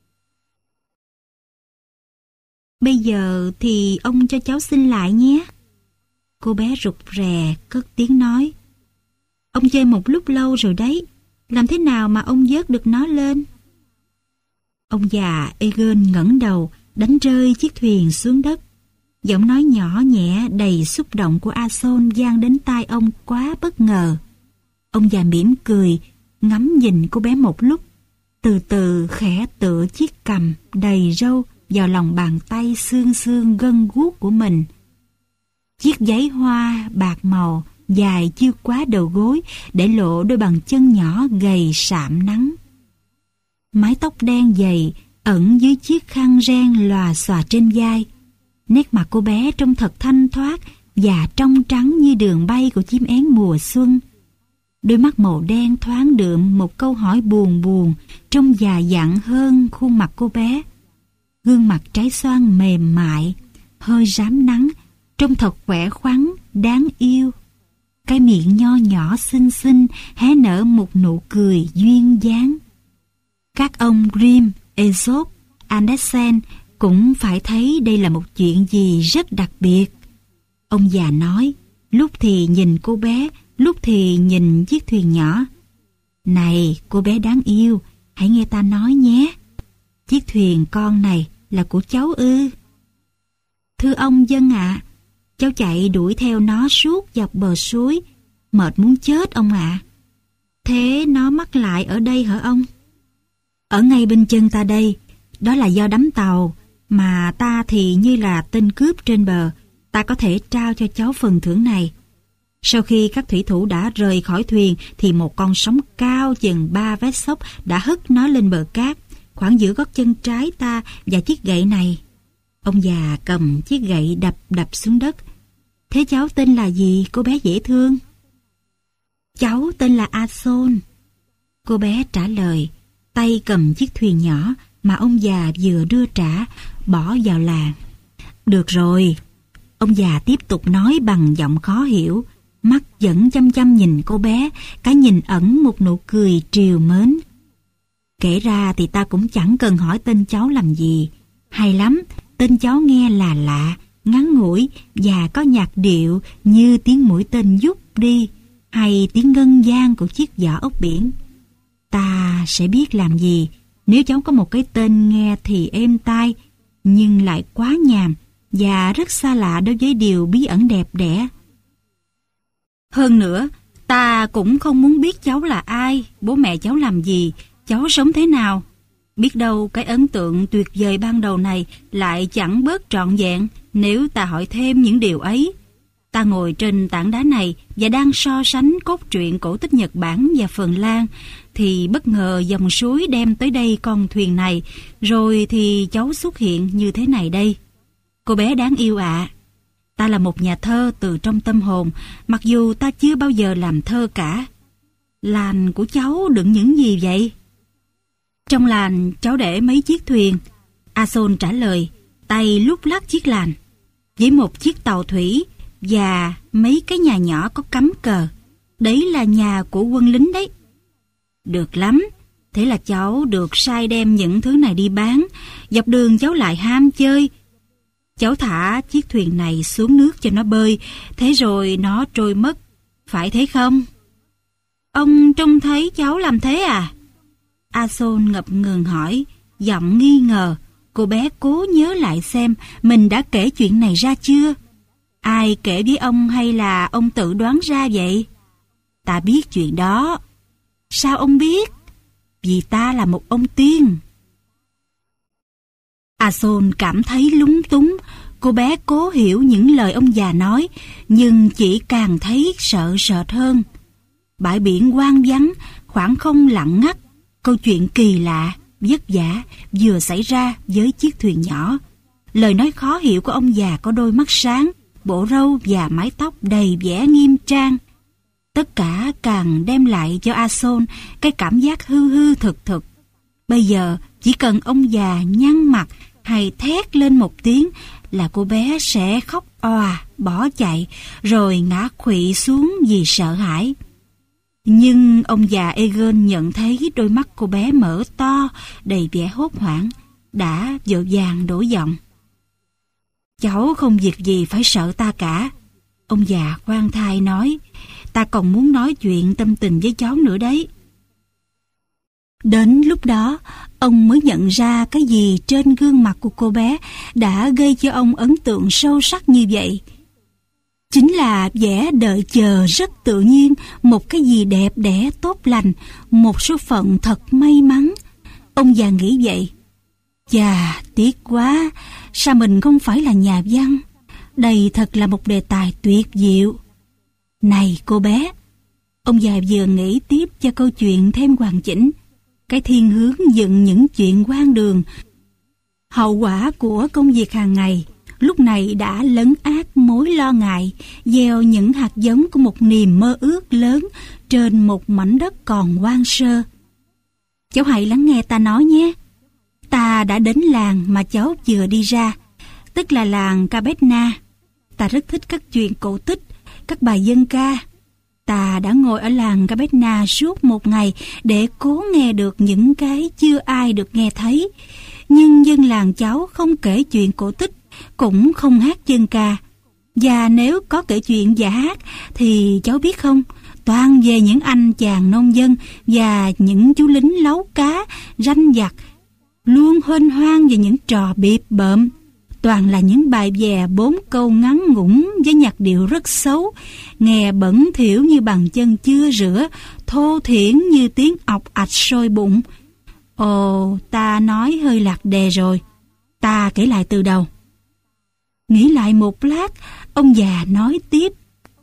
A: Bây giờ thì ông cho cháu xin lại nhé. Cô bé rụt rè cất tiếng nói. Ông chơi một lúc lâu rồi đấy, làm thế nào mà ông vớt được nó lên? Ông già Egon ngẩng đầu, đánh rơi chiếc thuyền xuống đất. Giọng nói nhỏ nhẹ đầy xúc động của A-xôn vang đến tai ông quá bất ngờ. Ông già mỉm cười, ngắm nhìn cô bé một lúc, từ từ khẽ tựa chiếc cằm đầy râu vào lòng bàn tay xương xương gân guốc của mình. Chiếc váy hoa bạc màu dài chưa quá đầu gối để lộ đôi bàn chân nhỏ gầy sạm nắng. Mái tóc đen dày ẩn dưới chiếc khăn ren lòa xòa trên vai. Nét mặt cô bé trông thật thanh thoát và trong trắng như đường bay của chim én mùa xuân. Đôi mắt màu đen thoáng đượm một câu hỏi buồn buồn, trông già dặn hơn khuôn mặt cô bé. Gương mặt trái xoan mềm mại, hơi rám nắng, trông thật khỏe khoắn, đáng yêu. Cái miệng nho nhỏ xinh xinh hé nở một nụ cười duyên dáng. Các ông Grimm, Aesop, Andersen cũng phải thấy đây là một chuyện gì rất đặc biệt. Ông già nói, lúc thì nhìn cô bé, lúc thì nhìn chiếc thuyền nhỏ. Này, cô bé đáng yêu, hãy nghe ta nói nhé. Chiếc thuyền con này là của cháu ư? Thưa ông dân ạ, à, cháu chạy đuổi theo nó suốt dọc bờ suối, mệt muốn chết ông ạ. À. Thế nó mắc lại ở đây hả ông? Ở ngay bên chân ta đây, đó là do đắm tàu, mà ta thì như là tên cướp trên bờ, ta có thể trao cho cháu phần thưởng này. Sau khi các thủy thủ đã rời khỏi thuyền thì một con sóng cao chừng ba vét xốc đã hất nó lên bờ cát, khoảng giữa gót chân trái ta và chiếc gậy này. Ông già cầm chiếc gậy đập đập xuống đất. Thế cháu tên là gì, cô bé dễ thương? Cháu tên là A-xôn. Cô bé trả lời, tay cầm chiếc thuyền nhỏ mà ông già vừa đưa trả, bỏ vào làng. Được rồi, ông già tiếp tục nói bằng giọng khó hiểu, mắt vẫn chăm chăm nhìn cô bé, cái nhìn ẩn một nụ cười trìu mến. Kể ra thì ta cũng chẳng cần hỏi tên cháu làm gì. Hay lắm, tên cháu nghe là lạ, ngắn ngủi và có nhạc điệu như tiếng mũi tên vút đi, hay tiếng ngân vang của chiếc giỏ ốc biển. Ta sẽ biết làm gì nếu cháu có một cái tên nghe thì êm tai, nhưng lại quá nhàm và rất xa lạ đối với điều bí ẩn đẹp đẽ. Hơn nữa, ta cũng không muốn biết cháu là ai, bố mẹ cháu làm gì, cháu sống thế nào. Biết đâu cái ấn tượng tuyệt vời ban đầu này lại chẳng bớt trọn vẹn nếu ta hỏi thêm những điều ấy. Ta ngồi trên tảng đá này và đang so sánh cốt truyện cổ tích Nhật Bản và Phần Lan, thì bất ngờ dòng suối đem tới đây con thuyền này, rồi thì cháu xuất hiện như thế này đây. Cô bé đáng yêu ạ. À. Ta là một nhà thơ từ trong tâm hồn, mặc dù ta chưa bao giờ làm thơ cả. Làn của cháu đựng những gì vậy? Trong làn cháu để mấy chiếc thuyền. A-son trả lời, tay lúc lắc chiếc làn. Với một chiếc tàu thủy và mấy cái nhà nhỏ có cắm cờ. Đấy là nhà của quân lính đấy. Được lắm. Thế là cháu được sai đem những thứ này đi bán. Dọc đường cháu lại ham chơi. Cháu thả chiếc thuyền này xuống nước cho nó bơi, thế rồi nó trôi mất. Phải thế không? Ông trông thấy cháu làm thế à? A-son ngập ngừng hỏi, giọng nghi ngờ. Cô bé cố nhớ lại xem mình đã kể chuyện này ra chưa. Ai kể với ông hay là ông tự đoán ra vậy? Ta biết chuyện đó. Sao ông biết? Vì ta là một ông tiên. A-son cảm thấy lúng túng. Cô bé cố hiểu những lời ông già nói, nhưng chỉ càng thấy sợ sệt hơn. Bãi biển hoang vắng, khoảng không lặng ngắt. Câu chuyện kỳ lạ, vất vả vừa xảy ra với chiếc thuyền nhỏ. Lời nói khó hiểu của ông già có đôi mắt sáng, bộ râu và mái tóc đầy vẻ nghiêm trang. Tất cả càng đem lại cho A-son cái cảm giác hư hư thực thực. Bây giờ chỉ cần ông già nhăn mặt hay thét lên một tiếng là cô bé sẽ khóc òa, bỏ chạy, rồi ngã khuỵu xuống vì sợ hãi. Nhưng ông già Egon nhận thấy đôi mắt cô bé mở to, đầy vẻ hốt hoảng, đã vội vàng đổi giọng. Cháu không việc gì phải sợ ta cả. Ông già khoan thai nói, ta còn muốn nói chuyện tâm tình với cháu nữa đấy. Đến lúc đó, ông mới nhận ra cái gì trên gương mặt của cô bé đã gây cho ông ấn tượng sâu sắc như vậy. Chính là vẻ đợi chờ rất tự nhiên, một cái gì đẹp đẽ tốt lành, một số phận thật may mắn. Ông già nghĩ vậy. Chà, tiếc quá, sao mình không phải là nhà văn? Đây thật là một đề tài tuyệt diệu. Này cô bé, ông già vừa nghĩ tiếp cho câu chuyện thêm hoàn chỉnh. Cái thiên hướng dựng những chuyện hoang đường, hậu quả của công việc hàng ngày, lúc này đã lấn át mối lo ngại, gieo những hạt giống của một niềm mơ ước lớn trên một mảnh đất còn hoang sơ. Cháu hãy lắng nghe ta nói nhé. Ta đã đến làng mà cháu vừa đi ra, tức là làng Cabetna. Ta rất thích các chuyện cổ tích, các bài dân ca. Ta đã ngồi ở làng Cabetna suốt một ngày để cố nghe được những cái chưa ai được nghe thấy. Nhưng dân làng cháu không kể chuyện cổ tích, cũng không hát dân ca. Và nếu có kể chuyện và hát thì cháu biết không, toàn về những anh chàng nông dân và những chú lính lấu cá, ranh vặt, luôn hênh hoang về những trò bịp bợm. Toàn là những bài vè bốn câu ngắn ngủn với nhạc điệu rất xấu, nghe bẩn thỉu như bàn chân chưa rửa, thô thiển như tiếng ọc ạch sôi bụng. Ồ, ta nói hơi lạc đề rồi. Ta kể lại từ đầu. Nghĩ lại một lát, ông già nói tiếp.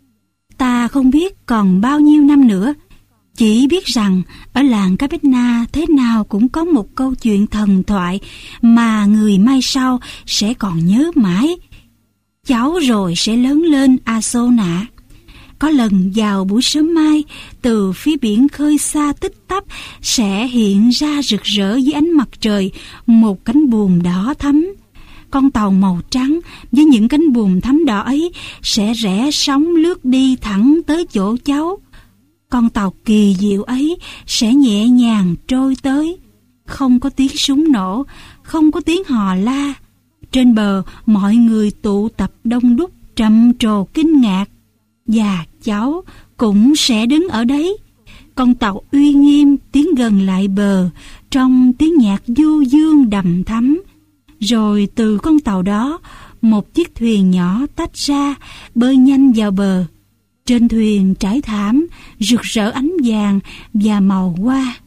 A: Ta không biết còn bao nhiêu năm nữa, chỉ biết rằng ở làng Cabetna thế nào cũng có một câu chuyện thần thoại mà người mai sau sẽ còn nhớ mãi. Cháu rồi sẽ lớn lên, A-son ạ. Có lần vào buổi sớm mai, từ phía biển khơi xa tích tắp sẽ hiện ra rực rỡ dưới ánh mặt trời một cánh buồm đỏ thắm. Con tàu màu trắng với những cánh buồm thắm đỏ ấy sẽ rẽ sóng lướt đi thẳng tới chỗ cháu. Con tàu kỳ diệu ấy sẽ nhẹ nhàng trôi tới, không có tiếng súng nổ, không có tiếng hò la. Trên bờ mọi người tụ tập đông đúc trầm trồ kinh ngạc, và cháu cũng sẽ đứng ở đấy, Con tàu uy nghiêm tiến gần lại bờ trong tiếng nhạc du dương đầm thắm. Rồi từ con tàu đó, một chiếc thuyền nhỏ tách ra, bơi nhanh vào bờ. Trên thuyền trải thảm, rực rỡ ánh vàng và màu hoa.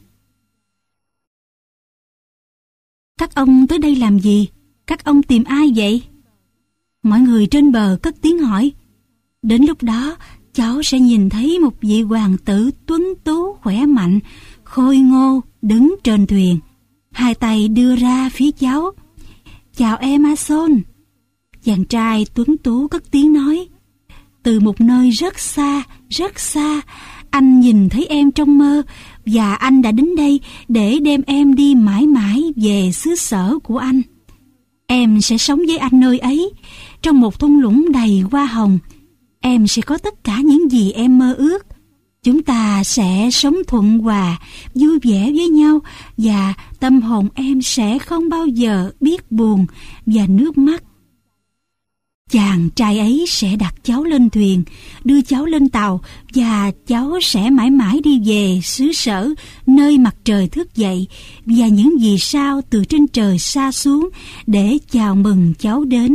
A: Các ông tới đây làm gì? Các ông tìm ai vậy? Mọi người trên bờ cất tiếng hỏi. Đến lúc đó, cháu sẽ nhìn thấy một vị hoàng tử tuấn tú khỏe mạnh, khôi ngô đứng trên thuyền, hai tay đưa ra phía cháu. Chào em Ason. Chàng trai tuấn tú cất tiếng nói. Từ một nơi rất xa, rất xa, anh nhìn thấy em trong mơ, và anh đã đến đây để đem em đi mãi mãi về xứ sở của anh. Em sẽ sống với anh nơi ấy, trong một thung lũng đầy hoa hồng. Em sẽ có tất cả những gì em mơ ước. Chúng ta sẽ sống thuận hòa, vui vẻ với nhau, và tâm hồn em sẽ không bao giờ biết buồn và nước mắt. Chàng trai ấy sẽ đặt cháu lên thuyền, đưa cháu lên tàu, và cháu sẽ mãi mãi đi về xứ sở nơi mặt trời thức dậy và những vì sao từ trên trời sa xuống để chào mừng cháu đến.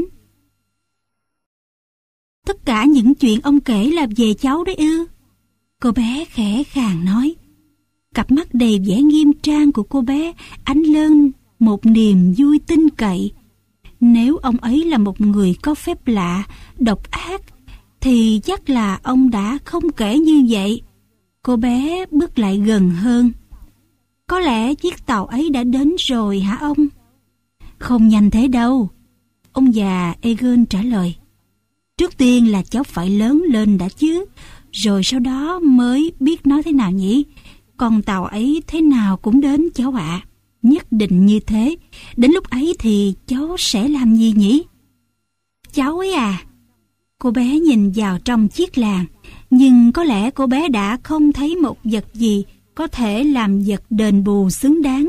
A: Tất cả những chuyện ông kể là về cháu đấy ư? Cô bé khẽ khàng nói. Cặp mắt đầy vẻ nghiêm trang của cô bé ánh lên một niềm vui tin cậy. Nếu ông ấy là một người có phép lạ, độc ác, thì chắc là ông đã không kể như vậy. Cô bé bước lại gần hơn. Có lẽ chiếc tàu ấy đã đến rồi hả ông? Không nhanh thế đâu, ông già Egon trả lời. Trước tiên là cháu phải lớn lên đã chứ, rồi sau đó mới biết nói thế nào nhỉ. Con tàu ấy thế nào cũng đến cháu ạ. À. Nhất định như thế. Đến lúc ấy thì cháu sẽ làm gì nhỉ? Cháu ấy à? Cô bé nhìn vào trong chiếc làng, nhưng có lẽ cô bé đã không thấy một vật gì có thể làm vật đền bù xứng đáng.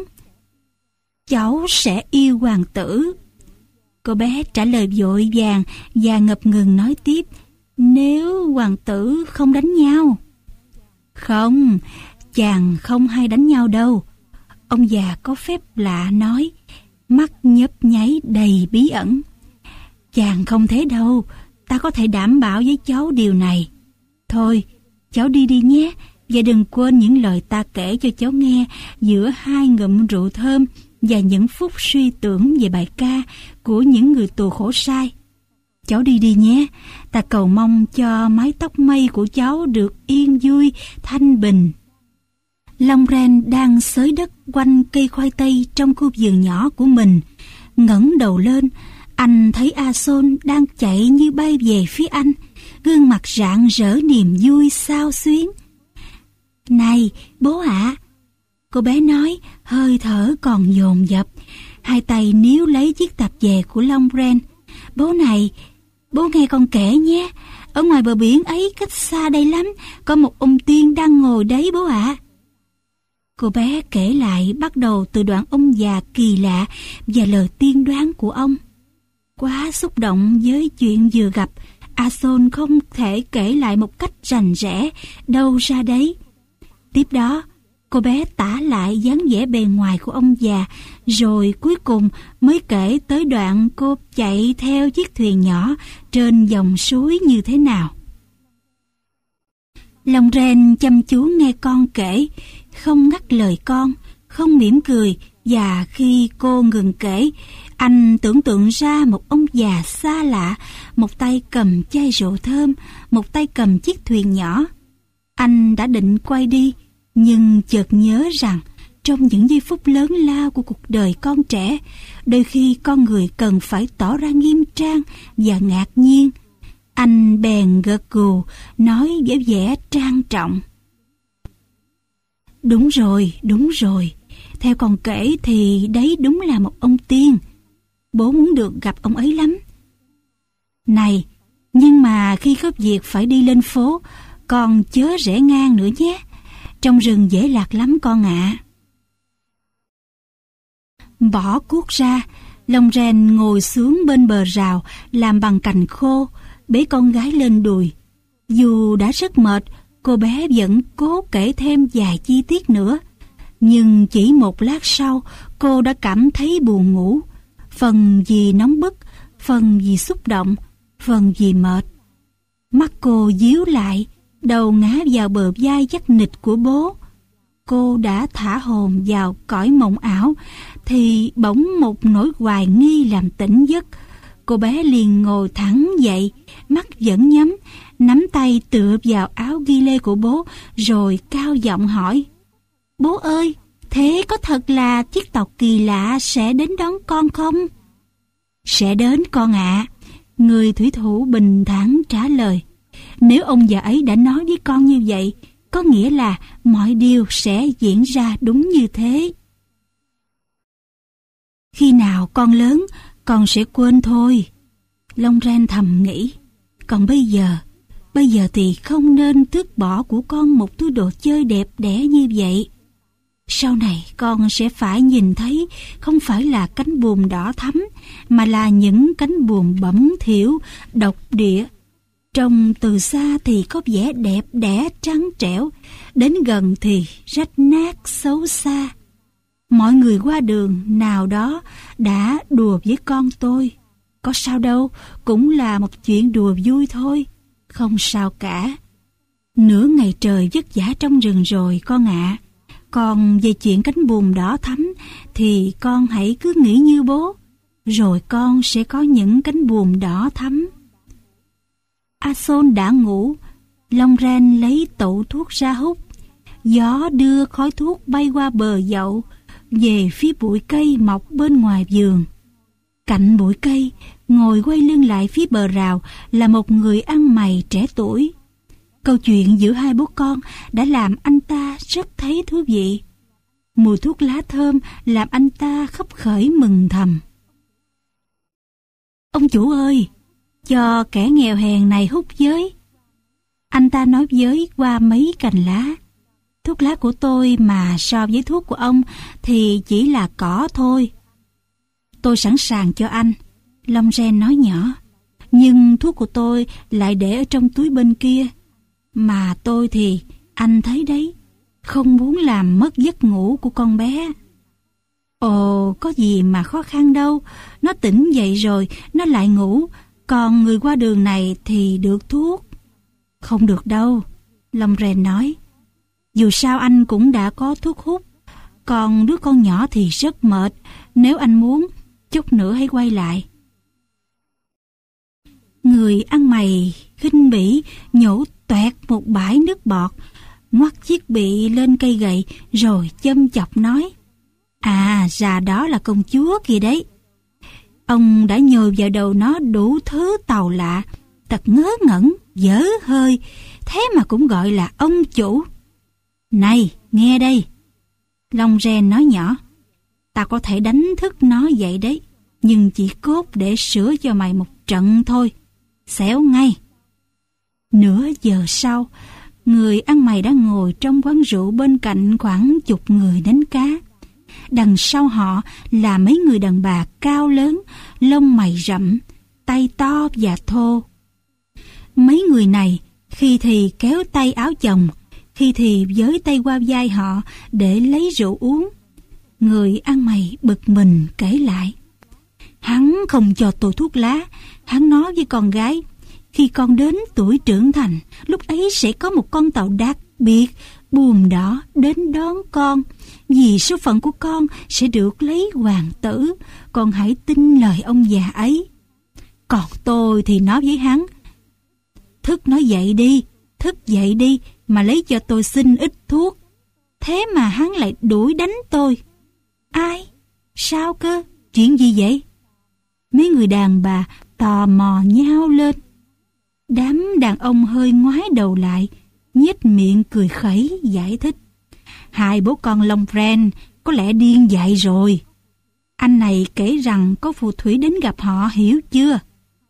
A: Cháu sẽ yêu hoàng tử. Cô bé trả lời vội vàng và ngập ngừng nói tiếp. Nếu hoàng tử không đánh nhau. Không, chàng không hay đánh nhau đâu. Ông già có phép lạ nói, mắt nhấp nháy đầy bí ẩn. Chàng không thế đâu, ta có thể đảm bảo với cháu điều này. Thôi, cháu đi đi nhé, và đừng quên những lời ta kể cho cháu nghe giữa hai ngụm rượu thơm và những phút suy tưởng về bài ca của những người tù khổ sai. Cháu đi đi nhé, ta cầu mong cho mái tóc mây của cháu được yên vui, thanh bình. Long Ren đang xới đất quanh cây khoai tây trong khu vườn nhỏ của mình. Ngẩng đầu lên, anh thấy Ason đang chạy như bay về phía anh, gương mặt rạng rỡ niềm vui xao xuyến. Này, bố ạ! À, cô bé nói, hơi thở còn dồn dập, hai tay níu lấy chiếc tạp dề của Long Ren. Bố này, bố nghe con kể nhé, ở ngoài bờ biển ấy cách xa đây lắm, có một ông tiên đang ngồi đấy bố ạ. À. Cô bé kể lại bắt đầu từ đoạn ông già kỳ lạ và lời tiên đoán của ông. Quá xúc động với chuyện vừa gặp, Ason không thể kể lại một cách rành rẽ đâu ra đấy. Tiếp đó, cô bé tả lại dáng vẻ bề ngoài của ông già, rồi cuối cùng mới kể tới đoạn cô chạy theo chiếc thuyền nhỏ trên dòng suối như thế nào. Long Ren chăm chú nghe con kể, không ngắt lời con, không mỉm cười, và khi cô ngừng kể, anh tưởng tượng ra một ông già xa lạ, một tay cầm chai rượu thơm, một tay cầm chiếc thuyền nhỏ. Anh đã định quay đi, nhưng chợt nhớ rằng trong những giây phút lớn lao của cuộc đời con trẻ, đôi khi con người cần phải tỏ ra nghiêm trang và ngạc nhiên. Anh bèn gật gù, nói với vẻ trang trọng. Đúng rồi, đúng rồi. Theo con kể thì đấy đúng là một ông tiên. Bố muốn được gặp ông ấy lắm. Này, nhưng mà khi có việc phải đi lên phố, con chớ rẽ ngang nữa nhé. Trong rừng dễ lạc lắm con ạ. À. Bỏ cuốc ra, Long Ren ngồi xuống bên bờ rào làm bằng cành khô, bế con gái lên đùi. Dù đã rất mệt, Cô bé vẫn cố kể thêm vài chi tiết nữa, nhưng chỉ một lát sau cô đã cảm thấy buồn ngủ, phần vì nóng bức, phần vì xúc động, phần vì mệt. Mắt cô díu lại, đầu ngã vào bờ vai chắc nịch của bố. Cô đã thả hồn vào cõi mộng ảo thì bỗng một nỗi hoài nghi làm tỉnh giấc. Cô bé liền ngồi thẳng dậy, mắt vẫn nhắm, nắm tay tựa vào áo ghi lê của bố, rồi cao giọng hỏi: "Bố ơi, thế có thật là chiếc tàu kỳ lạ sẽ đến đón con không?" "Sẽ đến con ạ," người thủy thủ bình thản trả lời. "Nếu ông già ấy đã nói với con như vậy, có nghĩa là mọi điều sẽ diễn ra đúng như thế. Khi nào con lớn, con sẽ quên thôi." Long Ren thầm nghĩ. Còn bây giờ, bây giờ thì không nên tước bỏ của con một thứ đồ chơi đẹp đẽ như vậy. Sau này con sẽ phải nhìn thấy không phải là cánh buồm đỏ thắm, mà là những cánh buồm bẩn thỉu, độc địa. Trông từ xa thì có vẻ đẹp đẽ trắng trẻo, đến gần thì rách nát xấu xa. Mọi người qua đường nào đó đã đùa với con tôi. Có sao đâu, cũng là một chuyện đùa vui thôi, không sao cả. Nửa ngày trời vất vả trong rừng rồi con ạ. À. Còn về chuyện cánh buồm đỏ thắm thì con hãy cứ nghĩ như bố, rồi con sẽ có những cánh buồm đỏ thắm. A-xôn đã ngủ. Long Ren lấy tẩu thuốc ra hút. Gió đưa khói thuốc bay qua bờ dậu, về phía bụi cây mọc bên ngoài vườn. Cạnh bụi cây, ngồi quay lưng lại phía bờ rào là một người ăn mày trẻ tuổi. Câu chuyện giữa hai bố con đã làm anh ta rất thấy thú vị. Mùi thuốc lá thơm làm anh ta khấp khởi mừng thầm. "Ông chủ ơi, cho kẻ nghèo hèn này hút với." Anh ta nói với qua mấy cành lá. "Thuốc lá của tôi mà so với thuốc của ông thì chỉ là cỏ thôi." "Tôi sẵn sàng cho anh," Long Ren nói nhỏ. "Nhưng thuốc của tôi lại để ở trong túi bên kia. Mà tôi thì, anh thấy đấy, không muốn làm mất giấc ngủ của con bé." "Ồ, có gì mà khó khăn đâu. Nó tỉnh dậy rồi, nó lại ngủ. Còn người qua đường này thì được thuốc." "Không được đâu," Long Ren nói. "Dù sao anh cũng đã có thuốc hút. Còn đứa con nhỏ thì rất mệt. Nếu anh muốn, chút nữa hãy quay lại." Người ăn mày khinh bỉ nhổ toẹt một bãi nước bọt, ngoắt chiếc bị lên cây gậy rồi châm chọc nói: "À, ra đó là công chúa kìa đấy. Ông đã nhồi vào đầu nó đủ thứ tàu lạ, thật ngớ ngẩn, dở hơi, thế mà cũng gọi là ông chủ. Này, nghe đây," Long Ren nói nhỏ, "ta có thể đánh thức nó vậy đấy, nhưng chỉ cốt để sửa cho mày một trận thôi. Xéo ngay." Nửa giờ sau, người ăn mày đã ngồi trong quán rượu bên cạnh khoảng chục người đánh cá. Đằng sau họ là mấy người đàn bà cao lớn, lông mày rậm, tay to và thô. Mấy người này khi thì kéo tay áo chồng, khi thì với tay qua vai họ để lấy rượu uống. Người ăn mày bực mình kể lại: "Hắn không cho tôi thuốc lá. Hắn nói với con gái, khi con đến tuổi trưởng thành, lúc ấy sẽ có một con tàu đặc biệt, buồm đỏ đến đón con. Vì số phận của con sẽ được lấy hoàng tử. Con hãy tin lời ông già ấy." Còn tôi thì nói với hắn: "Thức nói dậy đi, thức dậy đi mà lấy cho tôi xin ít thuốc." Thế mà hắn lại đuổi đánh tôi. Ai? Sao cơ? Chuyện gì vậy? Mấy người đàn bà tò mò nhao lên. Đám đàn ông hơi ngoái đầu lại, nhếch miệng cười khẩy giải thích: "Hai bố con Long Ren có lẽ điên dại rồi. Anh này kể rằng có phù thủy đến gặp họ, hiểu chưa?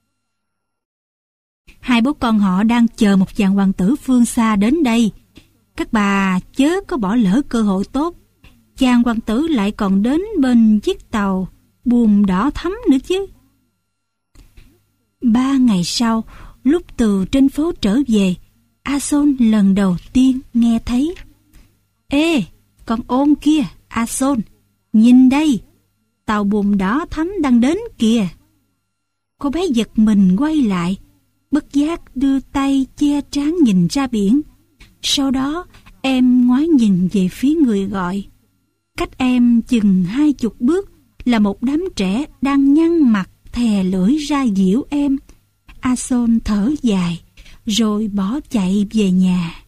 A: Hai bố con họ đang chờ một chàng hoàng tử phương xa đến đây. Các bà chớ có bỏ lỡ cơ hội tốt. Chàng hoàng tử lại còn đến bên chiếc tàu buồm đỏ thắm nữa chứ." Ba ngày sau, lúc từ trên phố trở về, A Sôn lần đầu tiên nghe thấy. Ê, con ôn kia, A Sôn, nhìn đây, tàu buồm đỏ thắm đang đến kìa. Cô bé giật mình quay lại, bất giác đưa tay che trán nhìn ra biển. Sau đó em ngoái nhìn về phía người gọi. Cách em chừng hai chục bước là một đám trẻ đang nhăn mặt thè lưỡi ra giễu em. A Sôn thở dài rồi bỏ chạy về nhà.